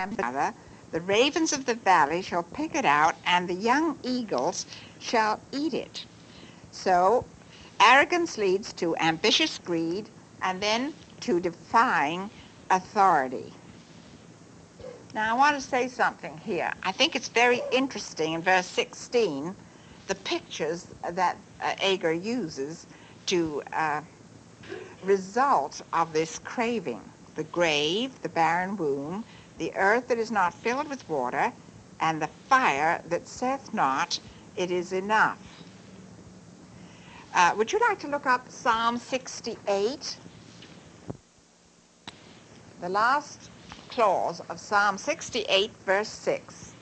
together, the ravens of the valley shall pick it out, and the young eagles shall eat it. So arrogance leads to ambitious greed and then to defying authority. Now I want to say something here. I think it's very interesting in verse 16, the pictures that Agur uses to result of this craving. The grave, the barren womb, the earth that is not filled with water, and the fire that saith not, it is enough. Would you like to look up Psalm 68? The last clause of Psalm 68, verse 6.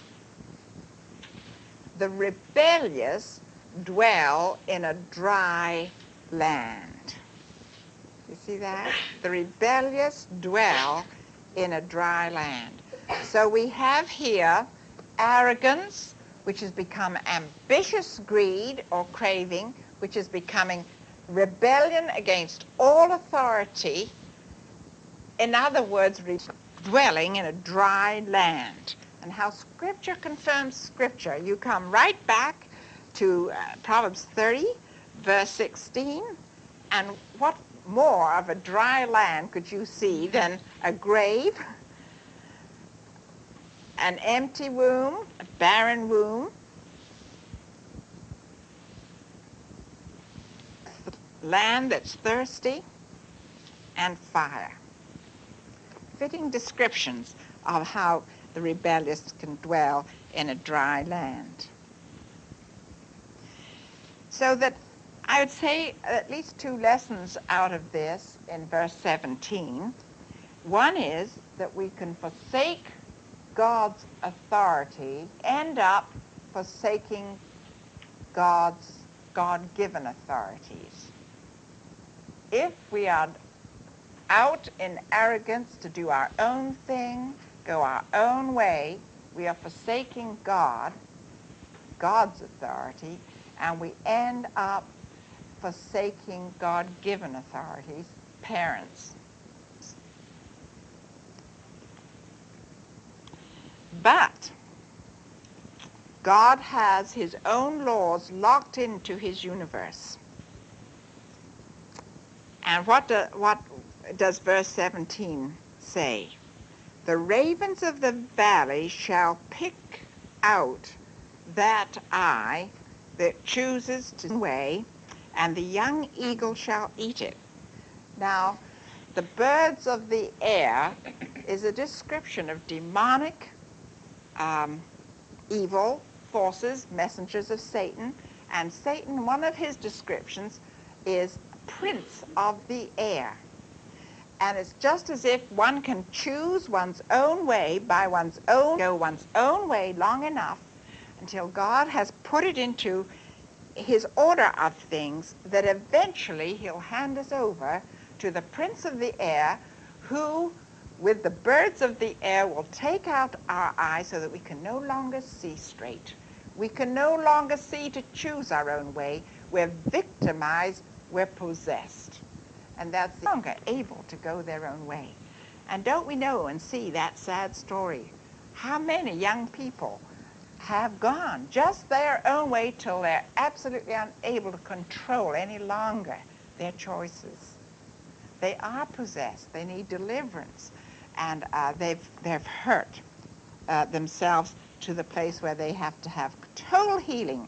The rebellious dwell in a dry land. You see that? The rebellious dwell in a dry land. So we have here arrogance, which has become ambitious greed or craving, which is becoming rebellion against all authority. In other words, dwelling in a dry land. And how Scripture confirms Scripture. You come right back to Proverbs 30, verse 16, and what more of a dry land could you see than a grave, an empty womb, a barren womb, land that's thirsty, and fire. Fitting descriptions of how the rebellious can dwell in a dry land. So that I would say at least two lessons out of this in verse 17. One is that we can forsake God's authority, end up forsaking God's God-given authorities. If we are out in arrogance to do our own thing, go our own way, we are forsaking God's authority, and we end up forsaking God-given authorities, parents. But God has his own laws locked into his universe. And what does verse 17 say? The ravens of the valley shall pick out that eye that chooses to way, and the young eagle shall eat it. Now, the birds of the air is a description of demonic evil forces, messengers of Satan. And Satan, one of his descriptions is prince of the air. And it's just as if one can choose one's own way go one's own way long enough until God has put it into his order of things that eventually he'll hand us over to the prince of the air, who with the birds of the air will take out our eyes so that we can no longer see straight. We can no longer see to choose our own way. We're victimized, we're possessed. And that's no longer able to go their own way. And don't we know and see that sad story? How many young people have gone just their own way till they're absolutely unable to control any longer their choices. They are possessed. They need deliverance. And they've hurt themselves to the place where they have to have total healing.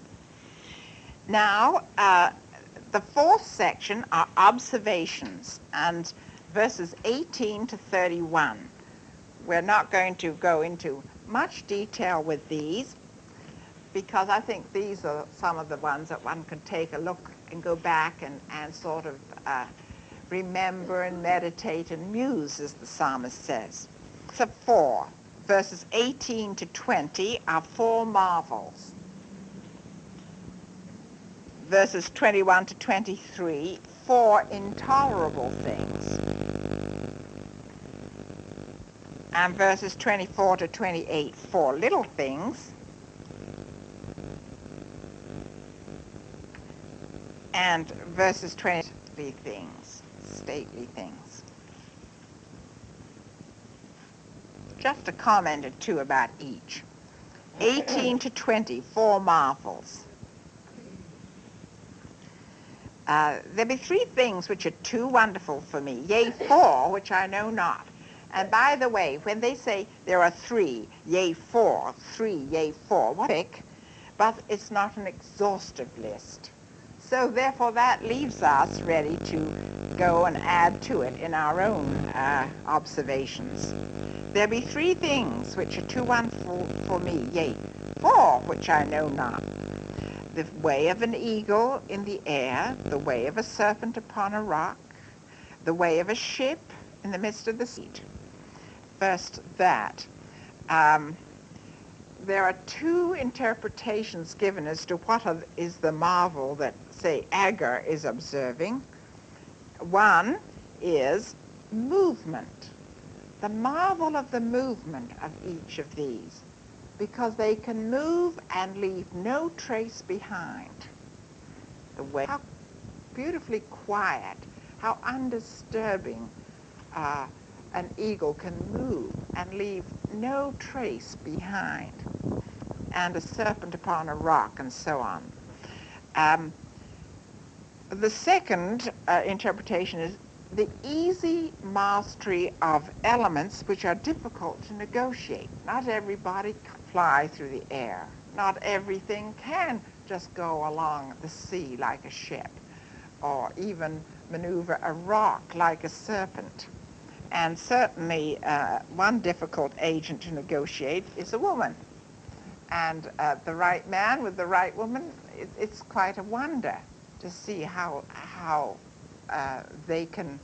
Now, the fourth section are observations, and verses 18 to 31. We're not going to go into much detail with these, because I think these are some of the ones that one can take a look and go back and sort of remember and meditate and muse, as the psalmist says. So 4, verses 18 to 20 are 4 marvels. Verses 21 to 23, 4 intolerable things. And verses 24 to 28, 4 little things. And verses 23 things, stately things. Just a comment or two about each. 18 to 20, 4 marvels. There be 3 things which are too wonderful for me, yea, 4 which I know not. And by the way, when they say there are 3, yea, 4, 3, yea, 4, what pick? But it's not an exhaustive list. So therefore that leaves us ready to go and add to it in our own observations. There be 3 things which are too wonderful for me, yea, 4 which I know not. The way of an eagle in the air, the way of a serpent upon a rock, the way of a ship in the midst of the sea. First, that. There are 2 interpretations given as to what is the marvel that, say, Agar is observing. One is movement, the marvel of the movement of each of these, because they can move and leave no trace behind. The way, how beautifully quiet, how undisturbing an eagle can move and leave no trace behind, and a serpent upon a rock, and so on. The second interpretation is the easy mastery of elements which are difficult to negotiate. Not everybody can fly through the air. Not everything can just go along the sea like a ship, or even maneuver a rock like a serpent. And certainly one difficult agent to negotiate is a woman. And the right man with the right woman, it's quite a wonder to see how they can.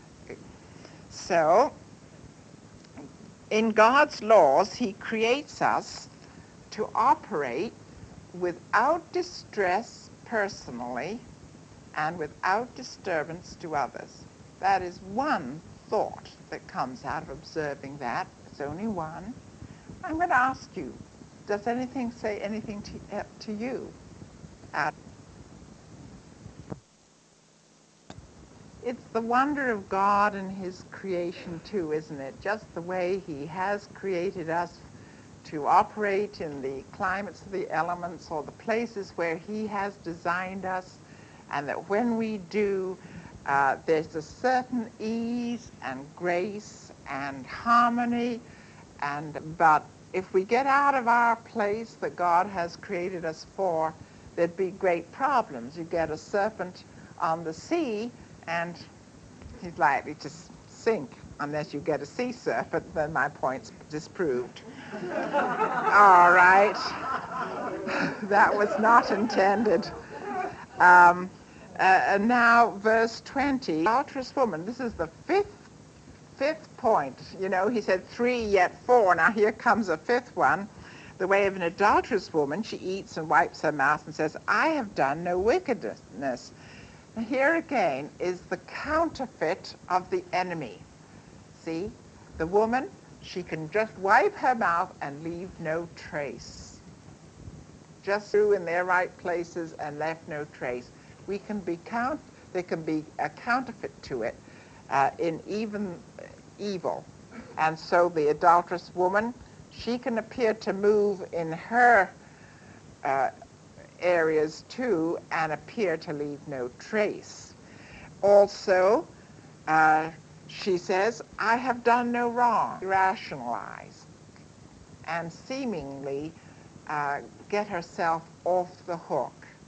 So, in God's laws, he creates us to operate without distress personally and without disturbance to others. That is one thought that comes out of observing that. It's only one. I'm going to ask you, does anything say anything to you? It's the wonder of God and his creation too, isn't it? Just the way he has created us to operate in the climates of the elements or the places where he has designed us, and that when we do, there's a certain ease and grace and harmony, but if we get out of our place that God has created us for, there'd be great problems. You get a serpent on the sea, and he's likely to sink unless you get a sea serpent. Then my point's disproved. All right. That was not intended. And now verse 20, adulterous woman. This is the fifth point. You know, he said 3 yet 4. Now here comes a 5th one. The way of an adulterous woman, she eats and wipes her mouth and says, I have done no wickedness. Now here again is the counterfeit of the enemy. See, the woman, she can just wipe her mouth and leave no trace. Just threw in their right places and left no trace. There can be a counterfeit to it in even evil. And so the adulterous woman, she can appear to move in her areas too and appear to leave no trace. Also, she says, I have done no wrong. Rationalize and seemingly get herself off the hook.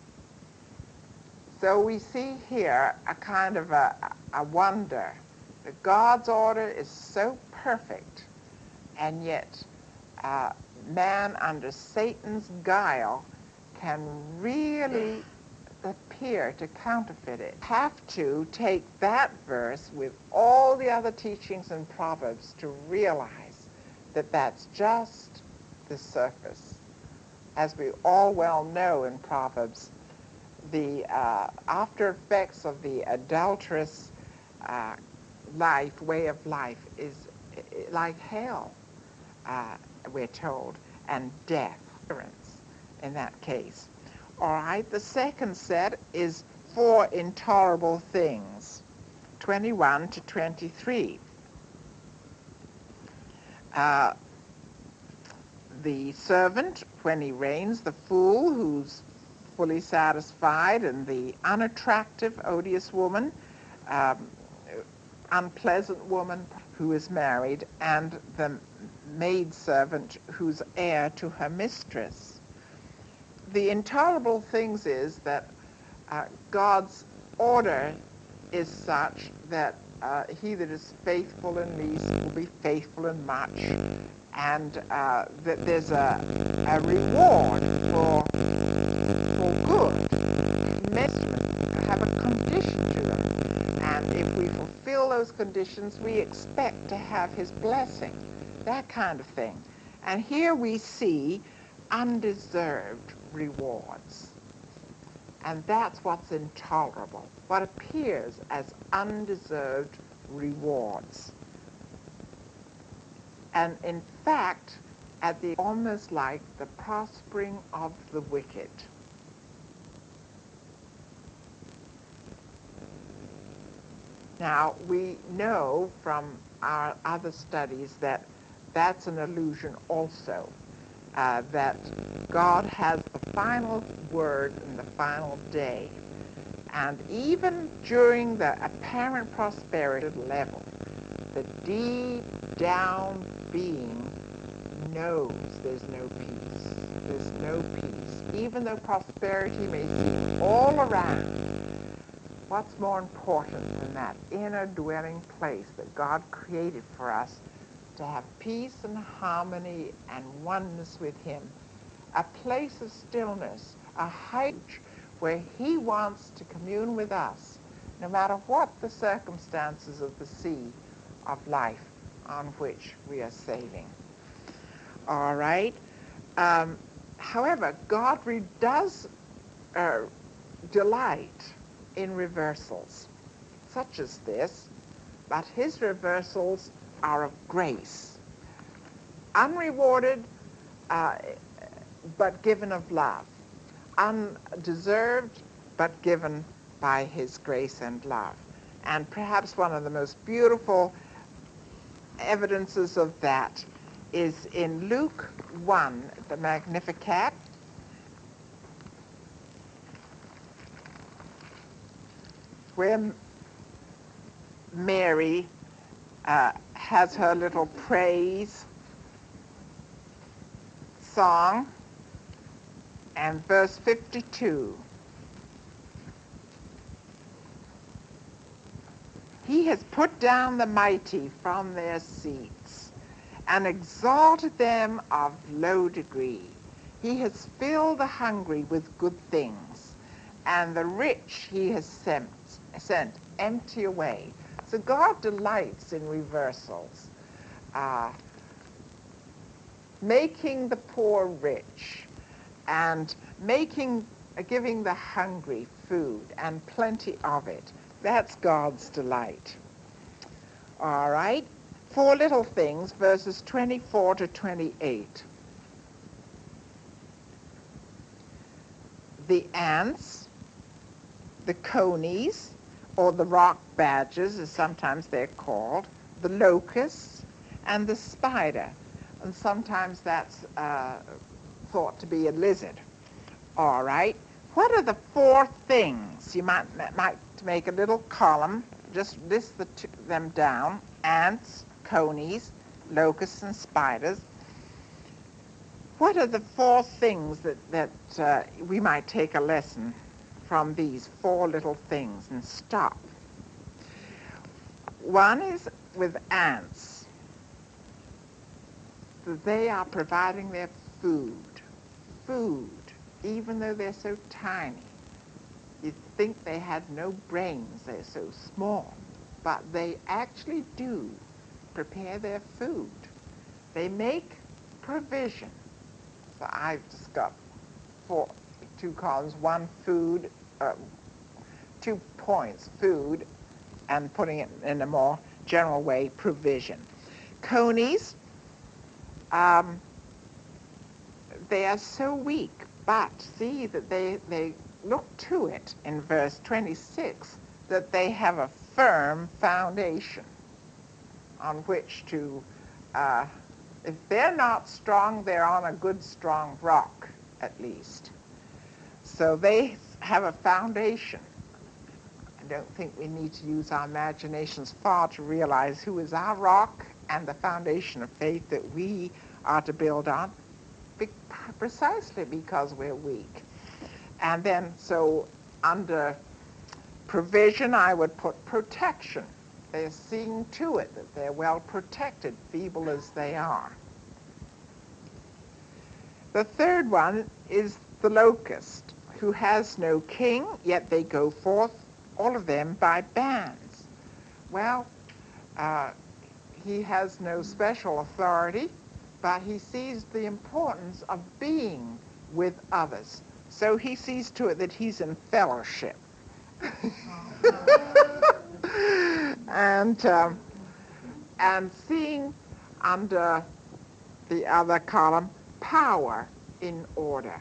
So we see here a kind of a wonder that God's order is so perfect, and yet man under Satan's guile can really appear to counterfeit it. Have to take that verse with all the other teachings in Proverbs to realize that that's just the surface. As we all well know in Proverbs, the after effects of the adulterous way of life is like hell, we're told, and death in that case. All right, the second set is 4 intolerable things, 21 to 23. the servant when he reigns, the fool who's fully satisfied, and the unattractive, odious woman, um, unpleasant woman who is married, and the maidservant who's heir to her mistress. The intolerable things is that God's order is such that he that is faithful in least will be faithful in much, and that there's a reward for good. Commandments have a condition to them, and if we fulfill those conditions, we expect to have his blessing, that kind of thing. And here we see undeserved rewards. And that's what's intolerable, what appears as undeserved rewards. And in fact, almost like the prospering of the wicked. Now, we know from our other studies that that's an illusion also, that God has the final word in the final day. And even during the apparent prosperity level, the deep down being knows there's no peace. There's no peace. Even though prosperity may seem all around, what's more important than that inner dwelling place that God created for us to have peace and harmony and oneness with him, a place of stillness, a height where he wants to commune with us, no matter what the circumstances of the sea of life on which we are sailing. All right. However, God does delight in reversals, such as this, but his reversals are of grace, unrewarded, but given of love, undeserved, but given by his grace and love. And perhaps one of the most beautiful evidences of that is in Luke 1, the Magnificat, where Mary has her little praise song, and verse 52. He has put down the mighty from their seats and exalted them of low degree. He has filled the hungry with good things, and the rich he has sent empty away. So God delights in reversals, making the poor rich and giving the hungry food and plenty of it. That's God's delight. All right. 4 little things, verses 24 to 28. The ants, the conies, or the rock badgers, as sometimes they're called, the locusts, and the spider. And sometimes that's thought to be a lizard. All right. What are the 4 things? You might make a little column, just list them down: ants, conies, locusts, and spiders. What are the 4 things that we might take a lesson from these 4 little things and stop? One is with ants. They are providing their food, even though they're so tiny. You'd think they had no brains, they're so small, but they actually do prepare their food. They make provision. So I've just got 2 columns, 1 food, 2 points, food, and putting it in a more general way, provision. Conies, they are so weak, but see that they look to it in verse 26 that they have a firm foundation on which to If they're not strong, they're on a good, strong rock, at least. So they have a foundation. I don't think we need to use our imaginations far to realize who is our rock and the foundation of faith that we are to build on, precisely because we're weak. And then, so under provision, I would put protection. They're seeing to it that they're well protected, feeble as they are. The third one is the locust, who has no king, yet they go forth, all of them, by bands. Well, he has no special authority, but he sees the importance of being with others. So he sees to it that he's in fellowship. And seeing under the other column, power in order.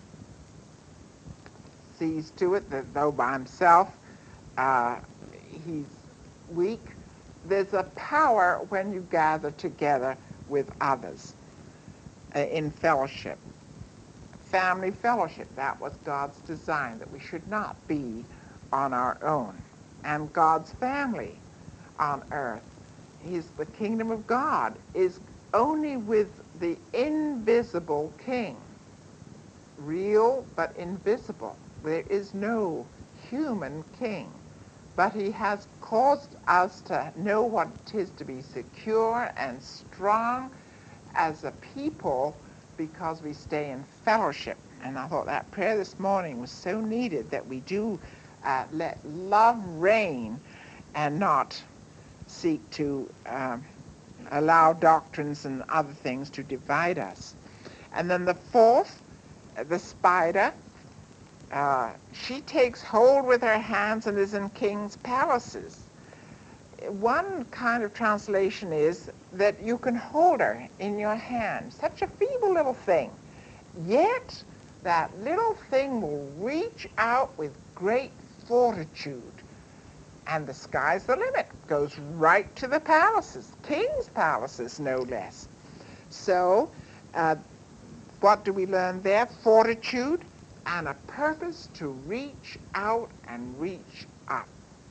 Sees to it that though by himself he's weak, there's a power when you gather together with others in fellowship. Family fellowship, that was God's design, that we should not be on our own. And God's family on earth, the kingdom of God is only with the invisible king. Real but invisible. There is no human king. But he has caused us to know what it is to be secure and strong as a people because we stay in fellowship. And I thought that prayer this morning was so needed, that we do let love reign and not seek to allow doctrines and other things to divide us. And then the fourth, the spider, she takes hold with her hands and is in king's palaces. One kind of translation is that you can hold her in your hand. Such a feeble little thing. Yet that little thing will reach out with great fortitude. And the sky's the limit. Goes right to the palaces. King's palaces, no less. So what do we learn there? Fortitude and a purpose to reach out and reach up.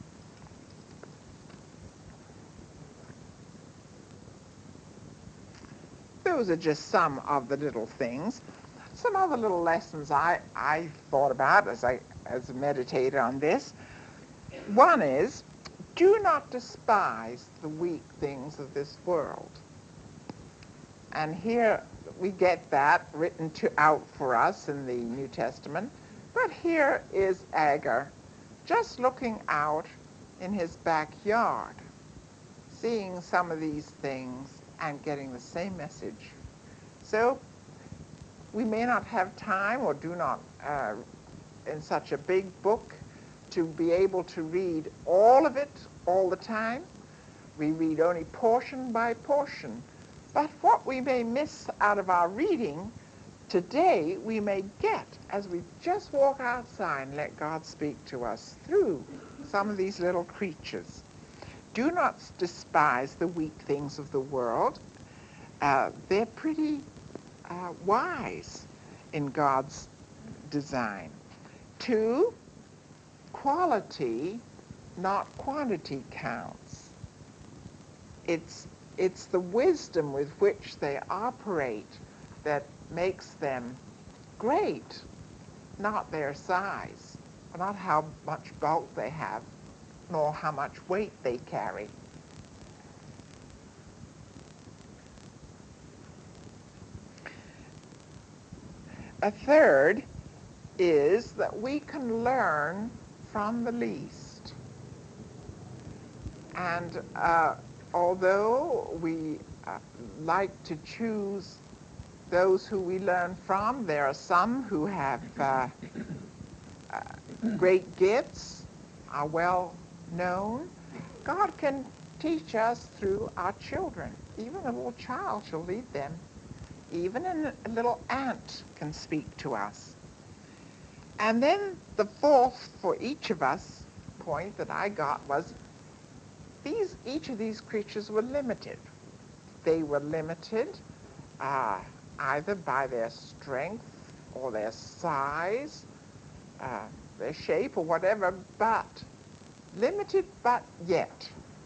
Those are just some of the little things. Some other little lessons I thought about as I meditated on this. One is, do not despise the weak things of this world. And here we get that written out for us in the New Testament. But here is Agar just looking out in his backyard, seeing some of these things and getting the same message. So we may not have time or do not in such a big book to be able to read all of it all the time. We read only portion by portion. But what we may miss out of our reading today, we may get as we just walk outside and let God speak to us through some of these little creatures. Do not despise the weak things of the world. They're pretty wise in God's design. 2, quality, not quantity, counts. It's the wisdom with which they operate that makes them great, not their size, not how much bulk they have, nor how much weight they carry. A third is that we can learn from the least. And although we like to choose those who we learn from, there are some who have great gifts, are well known. God can teach us through our children. Even a little child shall lead them. Even a little ant can speak to us. And then the fourth for each of us point that I got was each of these creatures were limited. They were limited either by their strength or their size, their shape or whatever, but limited but yet,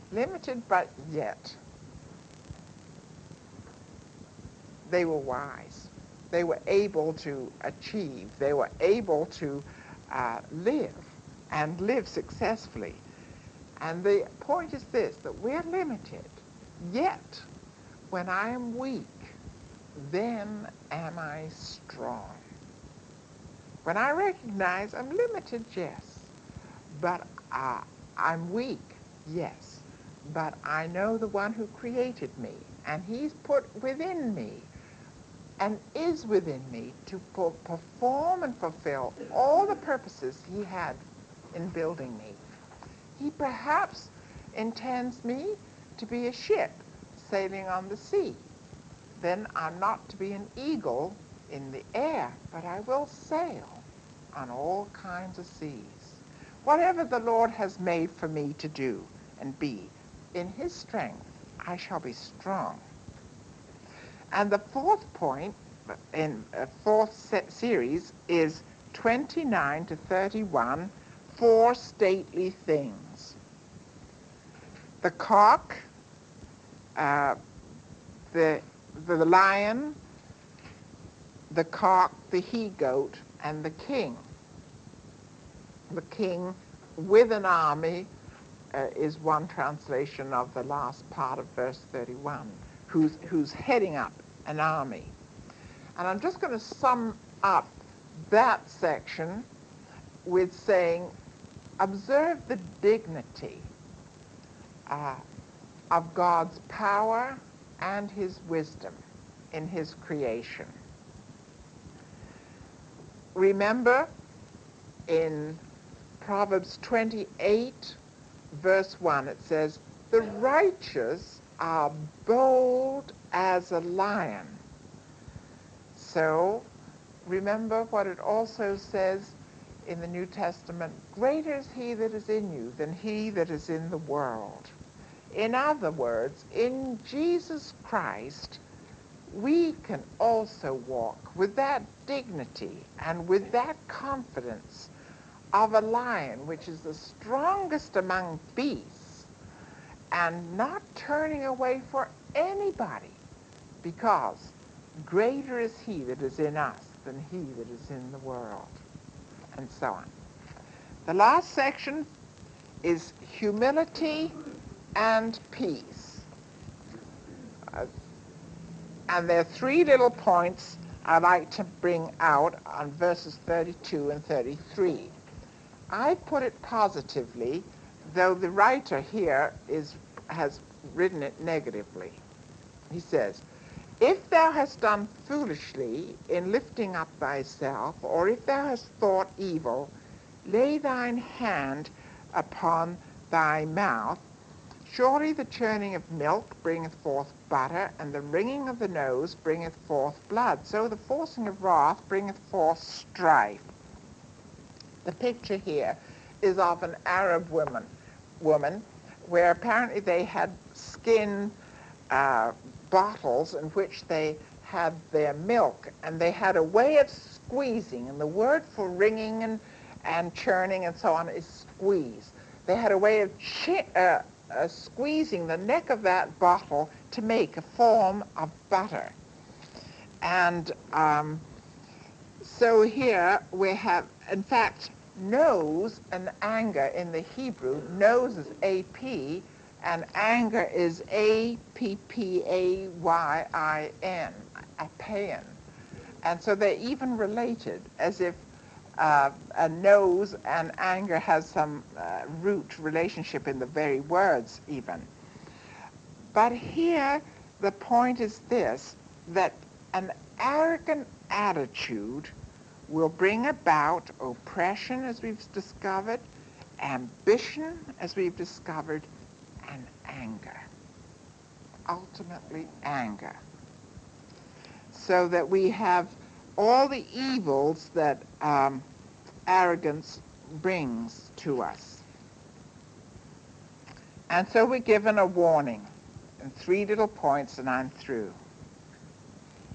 they were wise. They were able to achieve. They were able to live and live successfully. And the point is this, that we're limited, yet when I am weak, then am I strong. When I recognize I'm limited, yes, but I'm weak, yes, but I know the one who created me, and he's put within me and is within me to perform and fulfill all the purposes he had in building me. He perhaps intends me to be a ship sailing on the sea. Then I'm not to be an eagle in the air, but I will sail on all kinds of seas. Whatever the Lord has made for me to do and be, in his strength I shall be strong. And the fourth point in fourth series is 29 to 31, four stately things. The cock, the lion, the cock, the he-goat, and the king. The king with an army is one translation of the last part of verse 31, who's heading up an army. And I'm just going to sum up that section with saying, observe the dignity of God's power and his wisdom in his creation. Remember in Proverbs 28, verse 1, it says, the righteous are bold as a lion. So remember what it also says in the New Testament, greater is he that is in you than he that is in the world. In other words, in Jesus Christ, we can also walk with that dignity and with that confidence of a lion, which is the strongest among beasts, and not turning away for anybody, because greater is he that is in us than he that is in the world, and so on. The last section is humility and peace. And there are three little points I'd like to bring out on verses 32 and 33. I put it positively, though the writer here has written it negatively. He says, if thou hast done foolishly in lifting up thyself, or if thou hast thought evil, lay thine hand upon thy mouth. Surely the churning of milk bringeth forth butter, and the wringing of the nose bringeth forth blood. So the forcing of wrath bringeth forth strife. The picture here is of an Arab woman where apparently they had skin bottles in which they had their milk, and they had a way of squeezing, and the word for wringing and churning and so on is squeeze. They had a way of squeezing the neck of that bottle to make a form of butter. And so here we have, in fact, nose and anger in the Hebrew. Nose is A-P, and anger is A-P-P-A-Y-I-N, apaein. And so they're even related, as if a nose and anger has some root relationship in the very words even. But here the point is this, that an arrogant attitude will bring about oppression, as we've discovered, ambition, as we've discovered, and anger. Ultimately, anger. So that we have all the evils that arrogance brings to us. And so we're given a warning in three little points, and I'm through.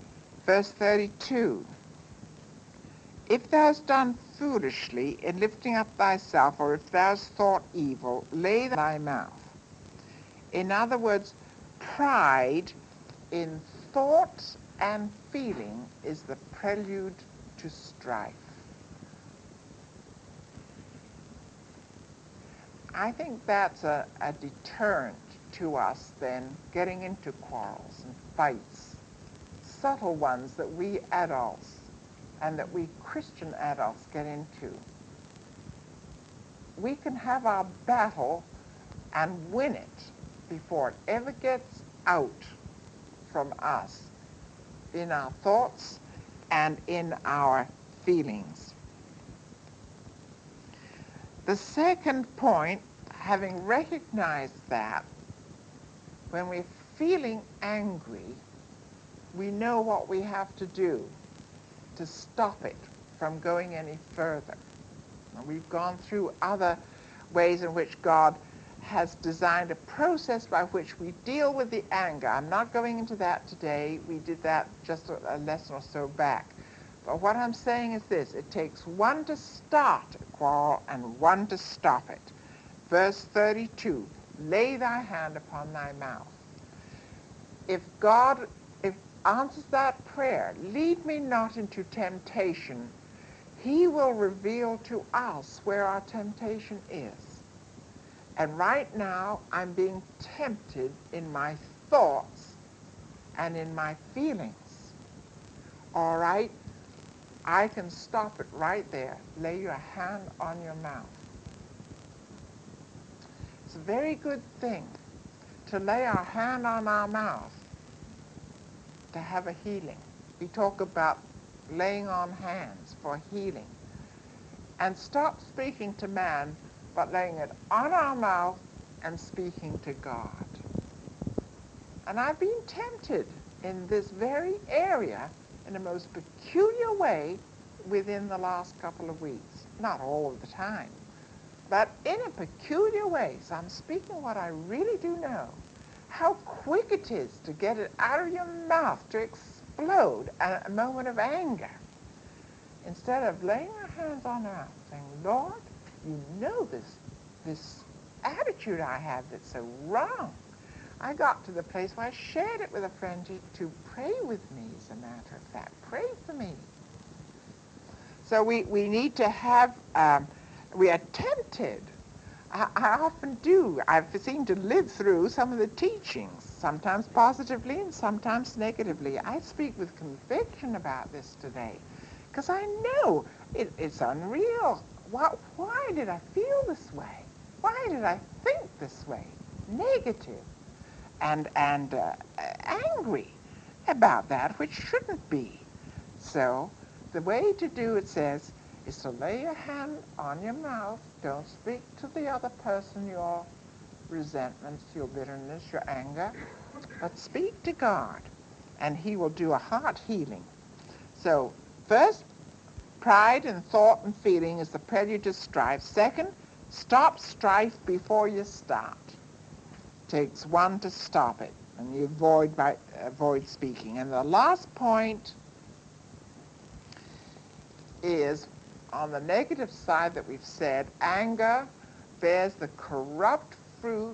Verse 32. If thou hast done foolishly in lifting up thyself, or if thou hast thought evil, lay thy mouth. In other words, pride in thought and feeling is the prelude to strife. I think that's a deterrent to us then getting into quarrels and fights, subtle ones that we adults and that we Christian adults get into. We can have our battle and win it before it ever gets out from us in our thoughts and in our feelings. The second point, having recognized that, when we're feeling angry, we know what we have to do to stop it from going any further. And we've gone through other ways in which God has designed a process by which we deal with the anger. I'm not going into that today. We did that just a lesson or so back. But what I'm saying is this: it takes one to start a quarrel and one to stop it. Verse 32, lay thy hand upon thy mouth. If God answers that prayer, lead me not into temptation, he will reveal to us where our temptation is. And right now, I'm being tempted in my thoughts and in my feelings. All right? I can stop it right there. Lay your hand on your mouth. It's a very good thing to lay our hand on our mouth to have a healing. We talk about laying on hands for healing. And stop speaking to man, but laying it on our mouth and speaking to God. And I've been tempted in this very area in a most peculiar way within the last couple of weeks. Not all of the time, but in a peculiar way. So I'm speaking what I really do know. How quick it is to get it out of your mouth, to explode at a moment of anger. Instead of laying our hands on our mouth, saying, Lord, you know this attitude I have that's so wrong. I got to the place where I shared it with a friend to pray with me, as a matter of fact. Pray for me. So we need to have, we are tempted. I often do. I've seemed to live through some of the teachings, sometimes positively and sometimes negatively. I speak with conviction about this today because I know it's unreal. Why did I feel this way? Why did I think this way? Negative and angry about that, which shouldn't be. So the way to do it says, is to lay your hand on your mouth. Don't speak to the other person your resentments, your bitterness, your anger, but speak to God, and he will do a heart healing. So first, pride in thought and feeling is the prelude to strife. Second, stop strife before you start. Takes one to stop it, and you avoid speaking. And the last point is, on the negative side that we've said, anger bears the corrupt fruit,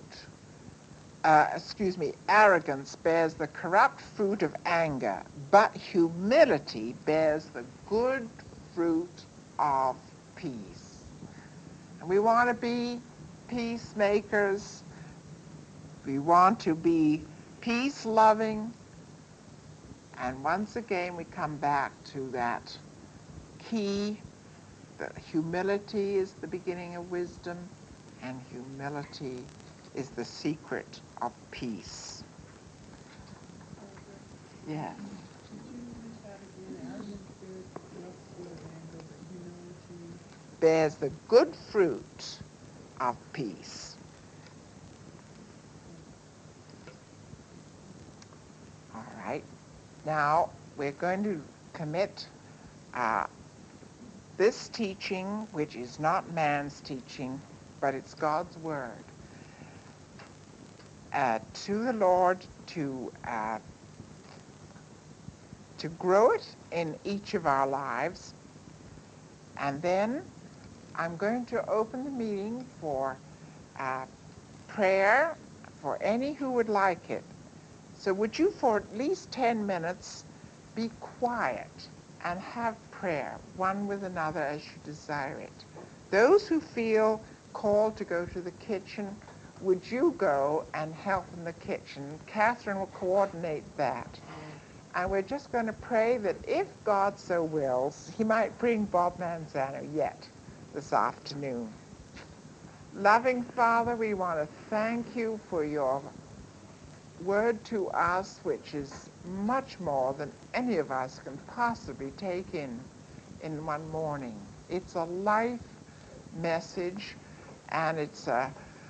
arrogance bears the corrupt fruit of anger, but humility bears the good fruit of peace. And we want to be peacemakers. We want to be peace-loving. And once again, we come back to that key that humility is the beginning of wisdom, and humility is the secret of peace. Yes. Bears the good fruit of peace. All right. Now, we're going to commit this teaching, which is not man's teaching, but it's God's word, to the Lord to to grow it in each of our lives. And then I'm going to open the meeting for prayer for any who would like it. So would you, for at least 10 minutes, be quiet and have prayer, one with another as you desire it. Those who feel called to go to the kitchen, would you go and help in the kitchen? Catherine will coordinate that. And we're just going to pray that if God so wills, he might bring Bob Manzano yet this afternoon. Loving Father, we want to thank you for your word to us, which is much more than any of us can possibly take in one morning. It's a life message, and it's a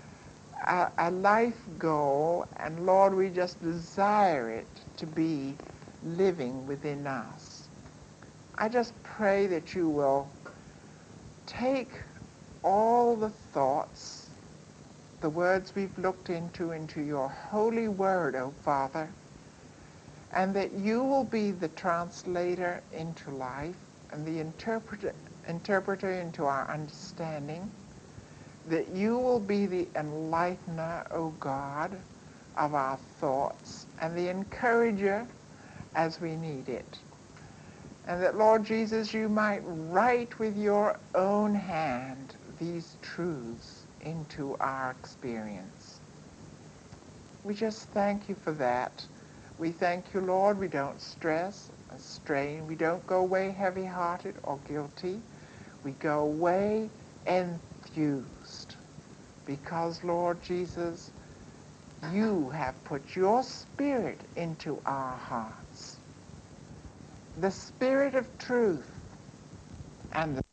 life goal, and Lord, we just desire it to be living within us. I just pray that you will take all the thoughts, the words we've looked into your holy word, O Father, and that you will be the translator into life and the interpreter into our understanding, that you will be the enlightener, O God, of our thoughts and the encourager as we need it. And that, Lord Jesus, you might write with your own hand these truths into our experience. We just thank you for that. We thank you, Lord, we don't stress or strain. We don't go away heavy-hearted or guilty. We go away enthused because, Lord Jesus, you have put your spirit into our hearts, the spirit of truth and the